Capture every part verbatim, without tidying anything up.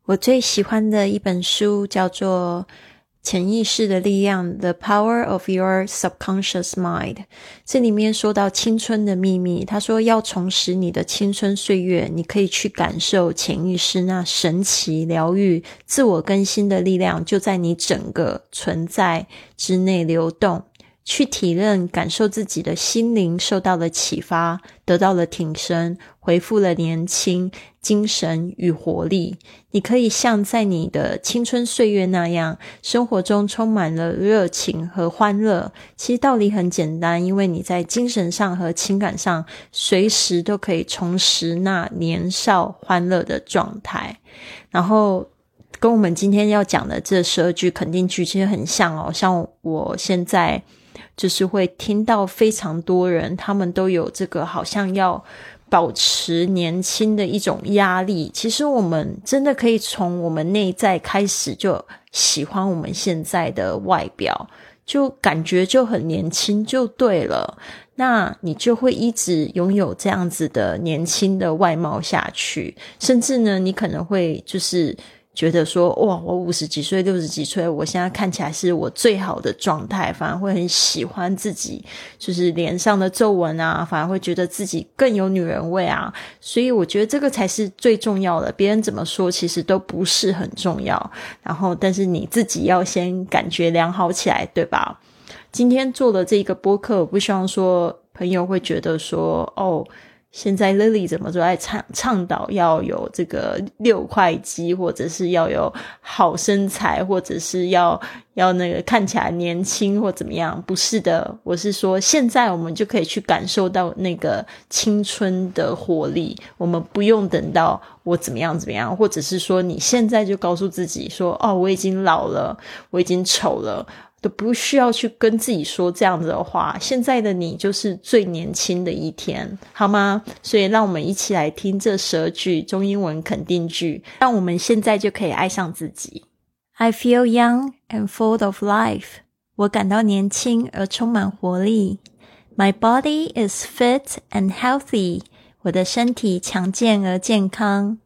我最喜欢的一本书叫做潜意识的力量 The Power of Your Subconscious Mind。 这里面说到青春的秘密，他说要重拾你的青春岁月，你可以去感受潜意识那神奇疗愈自我更新的力量就在你整个存在之内流动，去体认感受自己的心灵受到了启发，得到了挺身，恢复了年轻精神与活力。你可以像在你的青春岁月那样，生活中充满了热情和欢乐。其实道理很简单，因为你在精神上和情感上随时都可以重拾那年少欢乐的状态。然后跟我们今天要讲的这十二句肯定句其实很像哦，像我现在就是会听到非常多人他们都有这个好像要保持年轻的一种压力。其实我们真的可以从我们内在开始就喜欢我们现在的外表，就感觉就很年轻就对了，那你就会一直拥有这样子的年轻的外貌下去。甚至呢你可能会就是觉得说哇，我五十几岁六十几岁我现在看起来是我最好的状态，反而会很喜欢自己就是脸上的皱纹啊，反而会觉得自己更有女人味啊。所以我觉得这个才是最重要的，别人怎么说其实都不是很重要，然后但是你自己要先感觉良好起来，对吧？今天做了这个播客，我不希望说朋友会觉得说哦，现在 Lily 怎么都在倡倡导要有这个六块肌，或者是要有好身材，或者是要要那个看起来年轻或怎么样。不是的，我是说现在我们就可以去感受到那个青春的活力，我们不用等到我怎么样怎么样，或者是说你现在就告诉自己说哦，我已经老了，我已经丑了，都不需要去跟自己说这样子的话。现在的你就是最年轻的一天，好吗？所以让我们一起来听这十二句中英文肯定句，让我们现在就可以爱上自己。 I feel young and full of life. 我感到年轻而充满活力。 My body is fit and healthy. 我的身体强健而健康。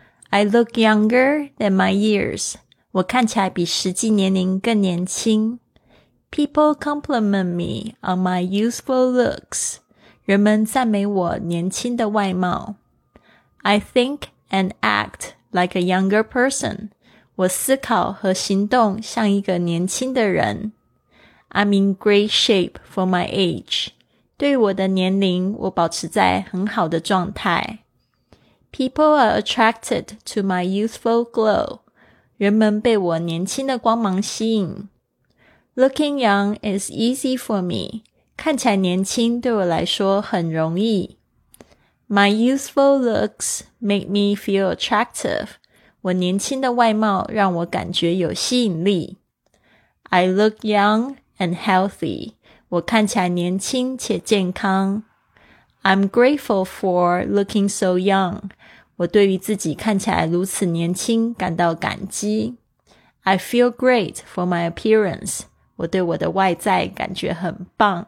I look younger than my years. 我看起来比实际年龄更年轻。People compliment me on my youthful looks. 人们赞美我年轻的外貌。I think and act like a younger person. 我思考和行动像一个年轻的人。I'm in great shape for my age. 对于我的年龄，我保持在很好的状态。People are attracted to my youthful glow. 人们被我年轻的光芒吸引。Looking young is easy for me. 看起来年轻对我来说很容易。My youthful looks make me feel attractive. 我年轻的外貌让我感觉有吸引力。I look young and healthy. 我看起来年轻且健康。I'm grateful for looking so young. 我对于自己看起来如此年轻感到感激。I feel great for my appearance. 我对我的外在感觉很棒。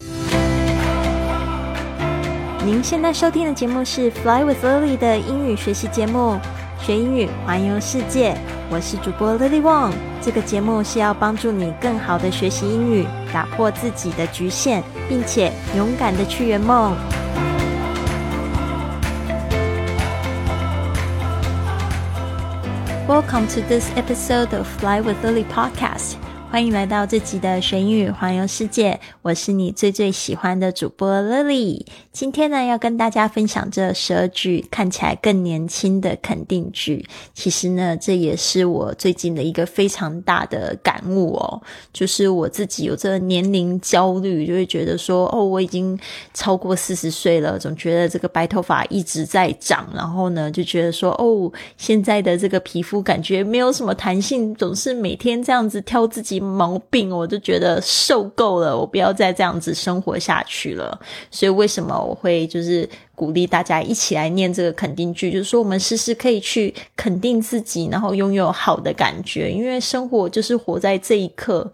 您现在收听的节目是 Fly with Lily 的英语学习节目，学英语环游世界。我是主播 Lily Wong。这个节目是要帮助你更好的学习英语，打破自己的局限，并且勇敢的去圆梦。Welcome to this episode of Fly with Lily podcast. 欢迎来到这集的学英语环游世界，我是你最最喜欢的主播 Lily。 今天呢，要跟大家分享这十二句看起来更年轻的肯定句。其实呢，这也是我最近的一个非常大的感悟哦，就是我自己有这个年龄焦虑，就会觉得说哦，我已经超过四十岁了，总觉得这个白头发一直在长，然后呢就觉得说哦，现在的这个皮肤感觉没有什么弹性，总是每天这样子挑自己毛病，我就觉得受够了，我不要再这样子生活下去了。所以为什么我会就是鼓励大家一起来念这个肯定句，就是说我们时时可以去肯定自己，然后拥有好的感觉，因为生活就是活在这一刻，活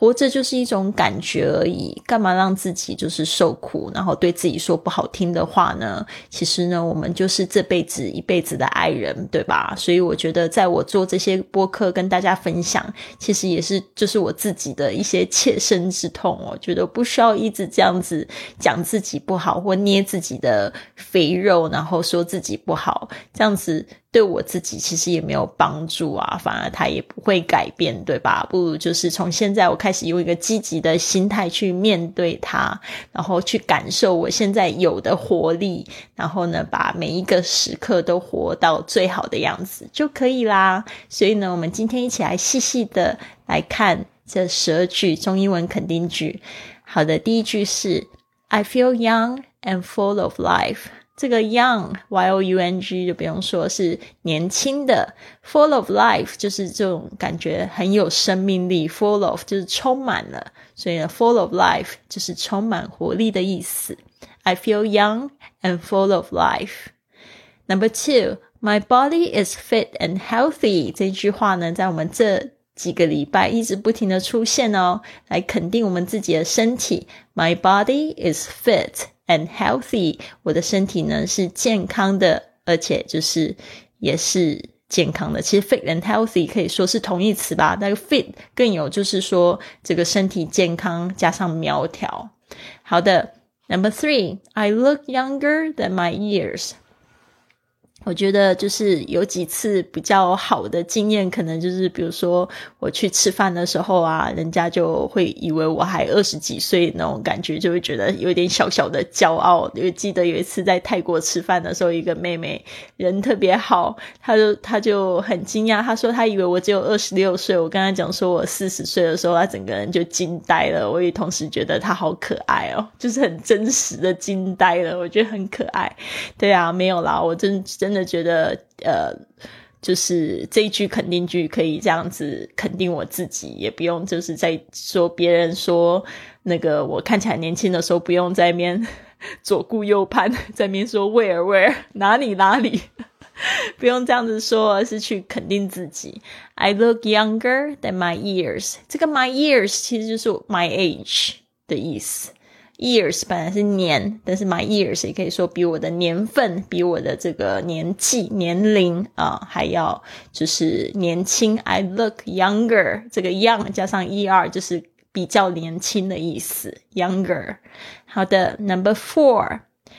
活着就是一种感觉而已，干嘛让自己就是受苦，然后对自己说不好听的话呢？其实呢，我们就是这辈子一辈子的爱人，对吧？所以我觉得在我做这些播客跟大家分享，其实也是就是我自己的一些切身之痛，我觉得不需要一直这样子讲自己不好，或捏自己的肥肉，然后说自己不好，这样子对我自己其实也没有帮助啊，反而它也不会改变，对吧？不如就是从现在我开始用一个积极的心态去面对它，然后去感受我现在有的活力，然后呢把每一个时刻都活到最好的样子就可以啦。所以呢，我们今天一起来细细的来看这十二句中英文肯定句。好的，第一句是 I feel young and full of life。 这个 young Y O U N G 就不用说，是年轻的， full of life 就是这种感觉很有生命力， full of 就是充满了，所以呢 full of life 就是充满活力的意思。 I feel young and full of life。 Number two, my body is fit and healthy。 这句话呢在我们这几个礼拜一直不停的出现哦，来肯定我们自己的身体。 My body is fit and healthy， 我的身体呢是健康的，而且就是也是健康的。其实 fit and healthy 可以说是同义词吧，那个 fit 更有就是说这个身体健康加上苗条。好的， Number three, I look younger than my years。我觉得就是有几次比较好的经验，可能就是比如说我去吃饭的时候啊，人家就会以为我还二十几岁那种感觉，就会觉得有点小小的骄傲。因为记得有一次在泰国吃饭的时候，一个妹妹人特别好，她就她就很惊讶，她说她以为我只有二十六岁，我跟她讲说我四十岁的时候，她整个人就惊呆了。我也同时觉得她好可爱哦，就是很真实的惊呆了，我觉得很可爱。对啊，没有啦，我真真真的觉得呃，就是这一句肯定句可以这样子肯定我自己，也不用就是在说别人说那个我看起来年轻的时候，不用在那边左顾右盼，在那边说 where where 哪里哪里不用这样子说，而是去肯定自己。 I look younger than my years。 这个 my years 其实就是 my age 的意思。years 本来是年，但是 my years 也可以说比我的年份，比我的这个年纪年龄啊、呃、还要就是年轻。 I look younger， 这个 young 加上 er 就是比较年轻的意思， younger。 好的， Number four,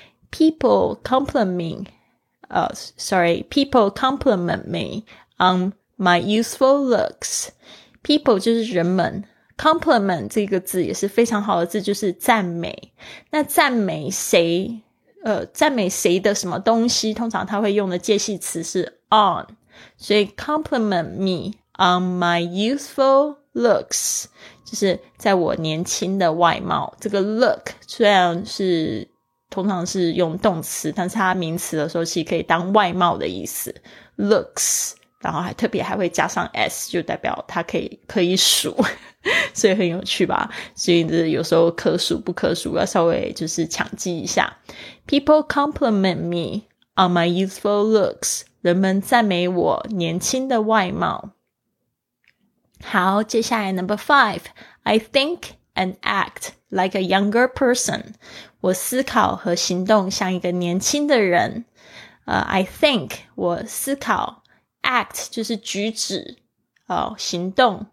people compliment me uh, sorry people compliment me on my youthful looks。 people 就是人们， compliment 这个字也是非常好的字，就是赞美。那赞美谁呃，赞美谁的什么东西，通常他会用的介系词是 on， 所以 compliment me on my youthful looks 就是在我年轻的外貌。这个 look 虽然是通常是用动词，但是它名词的时候其实可以当外貌的意思， looks，然后还特别还会加上 s， 就代表它可以可以数所以很有趣吧。所以有时候可数不可数要稍微就是强记一下。 People compliment me on my youthful looks， 人们赞美我年轻的外貌。好，接下来 Number five, I think and act like a younger person。 我思考和行动像一个年轻的人。呃、uh, I think 我思考， act 就是举止、呃、行动。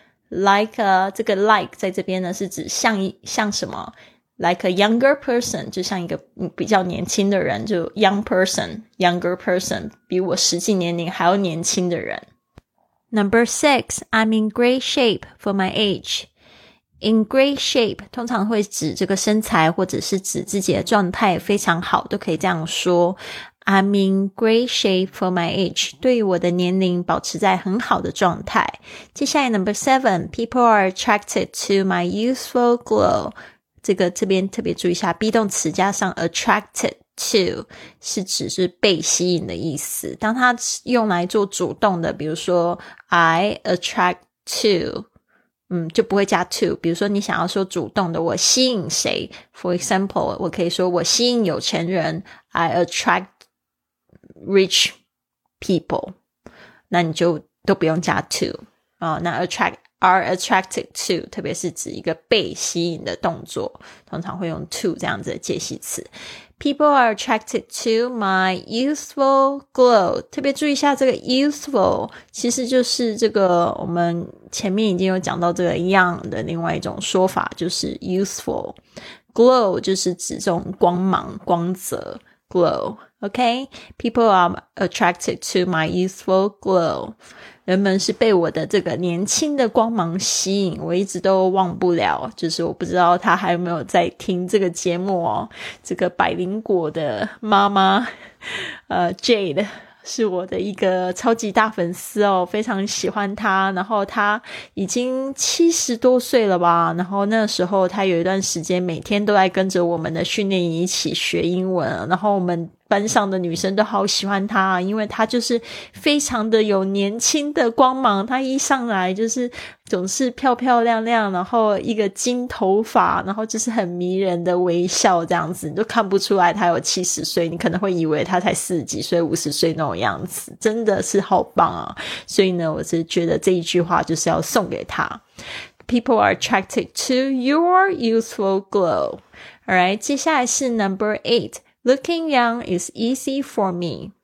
like a, 这个 like 在这边呢是指像像什么， like a younger person 就像一个比较年轻的人，就 young person younger person 比我实际年龄还要年轻的人。 Number six, I'm in great shape for my age。 In great shape 通常会指这个身材，或者是指自己的状态非常好，都可以这样说。I'm in great shape for my age， 对于我的年龄保持在很好的状态。接下来 Number seven, people are attracted to my youthful glow。 这个这边特别注意一下 be 动词加上 attracted to 是指是被吸引的意思。当它用来做主动的，比如说 I attract to，嗯，就不会加 to。 比如说你想要说主动的，我吸引谁， For example 我可以说我吸引有钱人， I attract rich people， 那你就都不用加 to、哦、那 attract are attracted to， 特别是指一个被吸引的动作，通常会用 to 这样子的介系词。People are attracted to my youthful glow， 特别注意一下这个 youthful 其实就是这个我们前面已经有讲到这个 young 的另外一种说法，就是 youthful。 glow 就是指这种光芒光泽 glow。 OK， People are attracted to my youthful glow，人们是被我的这个年轻的光芒吸引，我一直都忘不了，就是我不知道他还有没有在听这个节目哦。这个百灵果的妈妈呃 Jade 是我的一个超级大粉丝哦，非常喜欢他，然后他已经七十多岁了吧，然后那时候他有一段时间每天都在跟着我们的训练营一起学英文，然后我们班上的女生都好喜欢他，因为他就是非常的有年轻的光芒，他一上来就是总是漂漂亮亮，然后一个金头发，然后就是很迷人的微笑这样子，你都看不出来他有七十岁，你可能会以为他才四十几岁五十岁那种样子，真的是好棒啊。所以呢我是觉得这一句话就是要送给他。People are attracted to your youthful glow. Alright， 接下来是 number eight，Looking young is easy for me.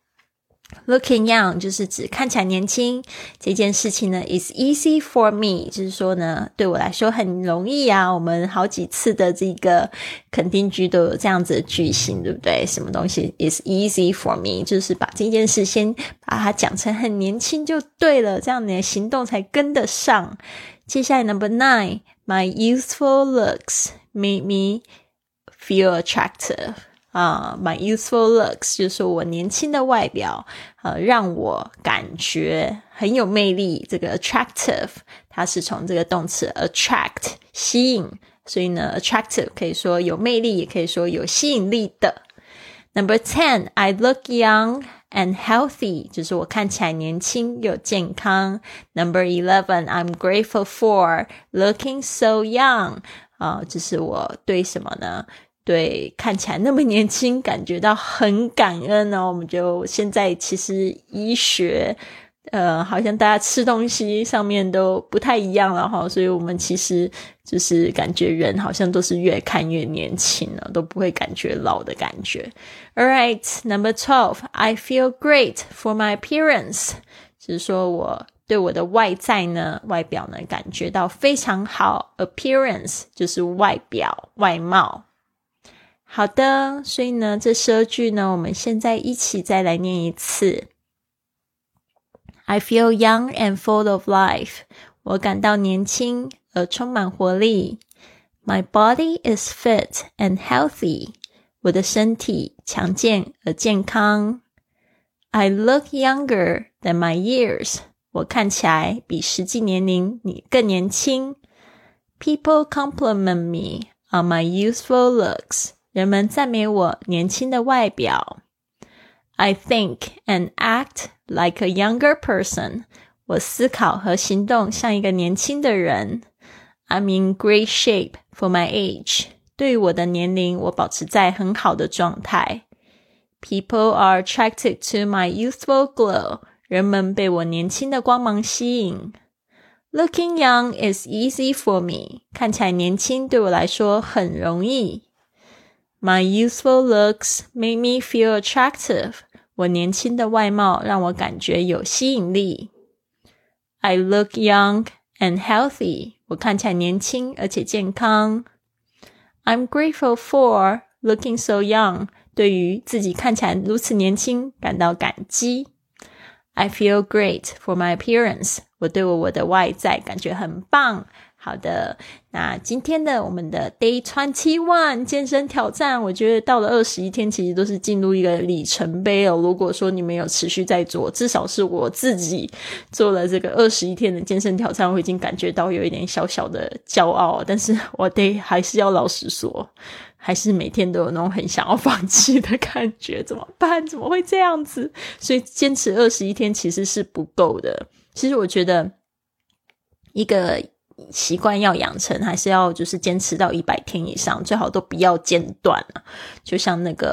Looking young 就是指看起来年轻，这件事情呢 is easy for me 就是说呢对我来说很容易啊。我们好几次的这个肯定句都有这样子的句型，对不对？什么东西 is easy for me 就是把这件事先把它讲成很年轻就对了，这样你的行动才跟得上。接下来 number nine， My youthful looks made me feel attractive。Uh, my youthful looks 就是说我年轻的外表呃，让我感觉很有魅力。这个 attractive 它是从这个动词 attract 吸引，所以呢 attractive 可以说有魅力，也可以说有吸引力的。Number ten, I look young and healthy 就是我看起来年轻又健康。Number eleven, I'm grateful for looking so young 啊、呃，就是我对什么呢？对看起来那么年轻感觉到很感恩哦。我们就现在其实医学呃，好像大家吃东西上面都不太一样了齁，所以我们其实就是感觉人好像都是越看越年轻了，都不会感觉老的感觉。Alright, number twelve, I feel great for my appearance 就是说我对我的外在呢外表呢感觉到非常好。 Appearance 就是外表外貌。好的，所以呢这十二句呢我们现在一起再来念一次。I feel young and full of life 我感到年轻而充满活力。 My body is fit and healthy 我的身体强健而健康。 I look younger than my years 我看起来比实际年龄更年轻。 People compliment me on my youthful looks人们赞美我年轻的外表。 I think and act like a younger person 我思考和行动像一个年轻的人。 I'm in great shape for my age 对于我的年龄我保持在很好的状态。 People are attracted to my youthful glow 人们被我年轻的光芒吸引。 Looking young is easy for me 看起来年轻对我来说很容易。My youthful looks make me feel attractive 我年轻的外貌让我感觉有吸引力。 I look young and healthy 我看起来年轻而且健康。 I'm grateful for looking so young 对于自己看起来如此年轻感到感激。 I feel great for my appearance 我对我我的外在感觉很棒。好的，那今天的我们的 Day twenty-one 健身挑战，我觉得到了二十一天其实都是进入一个里程碑哦。如果说你们有持续在做，至少是我自己做了这个二十一天的健身挑战，我已经感觉到有一点小小的骄傲，但是我得还是要老实说，还是每天都有那种很想要放弃的感觉，怎么办？怎么会这样子？所以坚持二十一天其实是不够的。其实我觉得一个习惯要养成还是要就是坚持到一百天以上，最好都不要间断啊。就像那个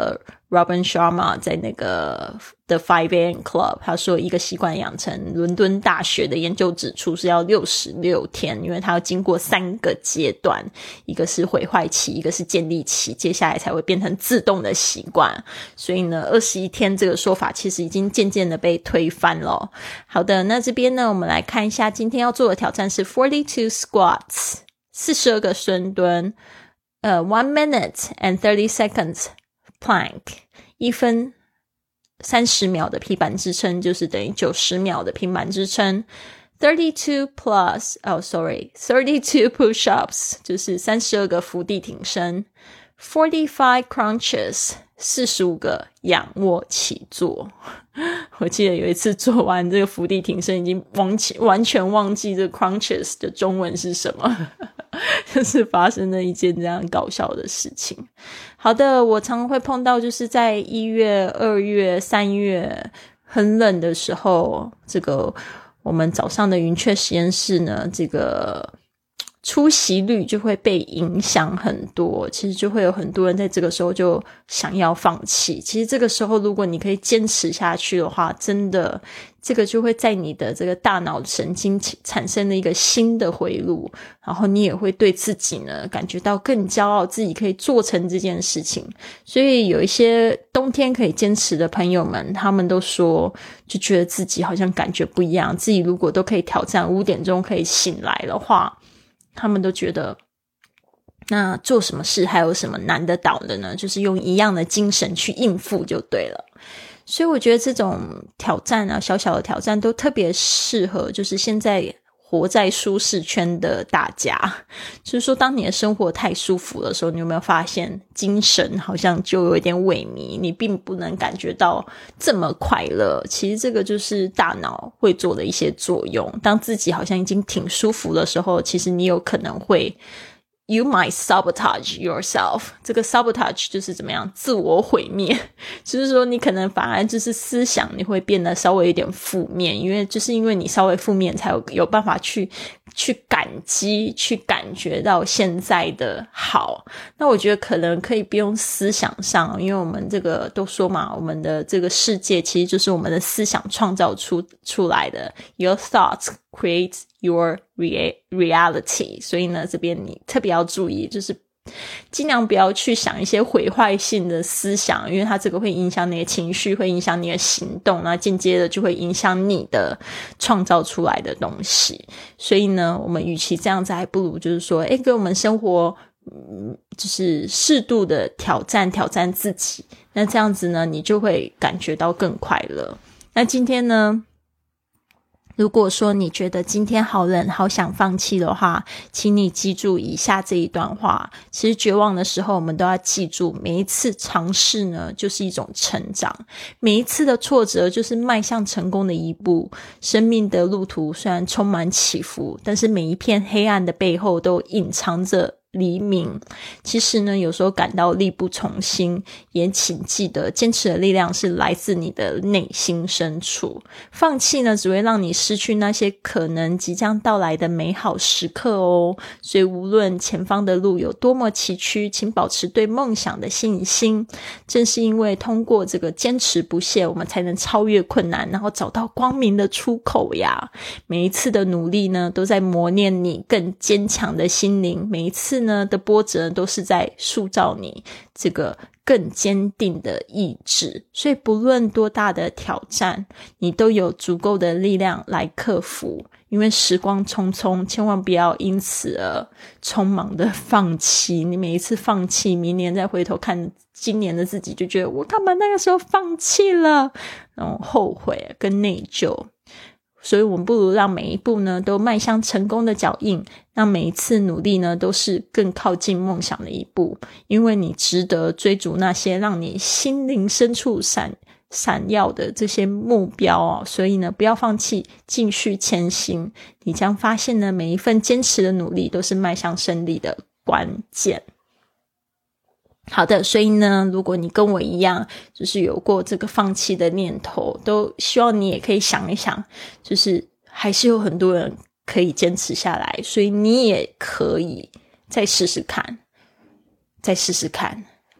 Robin Sharma 在那个 The five A M Club 他说一个习惯养成，伦敦大学的研究指出是要六十六天，因为它要经过三个阶段，一个是毁坏期，一个是建立期，接下来才会变成自动的习惯。所以呢二十一天这个说法其实已经渐渐的被推翻了。好的，那这边呢我们来看一下今天要做的挑战是 forty-two squats 四十二个深蹲，呃 one minute and thirty seconds plank 一分三十秒的平板支撑，就是等于九十秒的平板支撑。thirty-two plus oh sorry thirty-two push-ups 就是三十二个伏地挺身。forty-five crunches 四十五个仰卧起坐。我记得有一次做完这个伏地挺身已经忘记完全忘记这个 crunches 的中文是什么。就是发生了一件这样搞笑的事情。好的，我常常会碰到就是在一月、二月、三月很冷的时候，这个我们早上的云雀实验室呢，这个出席率就会被影响很多，其实就会有很多人在这个时候就想要放弃。其实这个时候如果你可以坚持下去的话，真的这个就会在你的这个大脑神经产生了一个新的回路，然后你也会对自己呢感觉到更骄傲，自己可以做成这件事情。所以有一些冬天可以坚持的朋友们，他们都说就觉得自己好像感觉不一样，自己如果都可以挑战五点钟可以醒来的话，他们都觉得那做什么事还有什么难得倒的呢，就是用一样的精神去应付就对了。所以我觉得这种挑战啊，小小的挑战都特别适合就是现在活在舒适圈的大家。就是说当你的生活太舒服的时候，你有没有发现精神好像就有一点萎靡，你并不能感觉到这么快乐。其实这个就是大脑会做的一些作用，当自己好像已经挺舒服的时候，其实你有可能会You might sabotage yourself. 这个 sabotage 就是怎么样自我毁灭，就是说你可能反而就是思想你会变得稍微有点负面，因为就是因为你稍微负面才有有办法去去感激，去感觉到现在的好。那我觉得可能可以不用思想上，因为我们这个都说嘛，我们的这个世界其实就是我们的思想创造出出来的。Your thoughts create your reality. 所以呢这边你特别要注意，就是尽量不要去想一些毁坏性的思想，因为它这个会影响你的情绪，会影响你的行动，那间接的就会影响你的创造出来的东西。所以呢我们与其这样子，还不如就是说诶给我们生活嗯，就是适度的挑战挑战自己，那这样子呢你就会感觉到更快乐。那今天呢如果说你觉得今天好冷好想放弃的话，请你记住以下这一段话。其实绝望的时候我们都要记住，每一次尝试呢就是一种成长，每一次的挫折就是迈向成功的一步。生命的路途虽然充满起伏，但是每一片黑暗的背后都隐藏着黎明。其实呢有时候感到力不从心，也请记得坚持的力量是来自你的内心深处。放弃呢只会让你失去那些可能即将到来的美好时刻哦。所以无论前方的路有多么崎岖，请保持对梦想的信心。正是因为通过这个坚持不懈，我们才能超越困难，然后找到光明的出口呀。每一次的努力呢都在磨练你更坚强的心灵，每一次呢的波折都是在塑造你这个更坚定的意志。所以不论多大的挑战，你都有足够的力量来克服。因为时光匆匆，千万不要因此而匆忙的放弃。你每一次放弃，明年再回头看今年的自己，就觉得我干嘛那个时候放弃了，然后后悔跟内疚。所以我们不如让每一步呢都迈向成功的脚印，让每一次努力呢都是更靠近梦想的一步。因为你值得追逐那些让你心灵深处闪闪耀的这些目标哦，所以呢不要放弃，继续前行。你将发现呢每一份坚持的努力都是迈向胜利的关键。好的，所以呢如果你跟我一样就是有过这个放弃的念头，都希望你也可以想一想，就是还是有很多人可以坚持下来，所以你也可以再试试看再试试看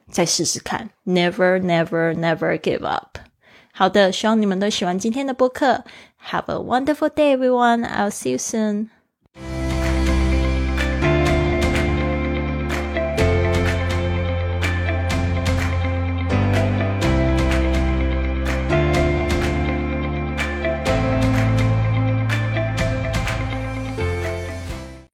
再试试看。 Never never never give up。 好的，希望你们都喜欢今天的播客。Have a wonderful day everyone. I'll see you soon.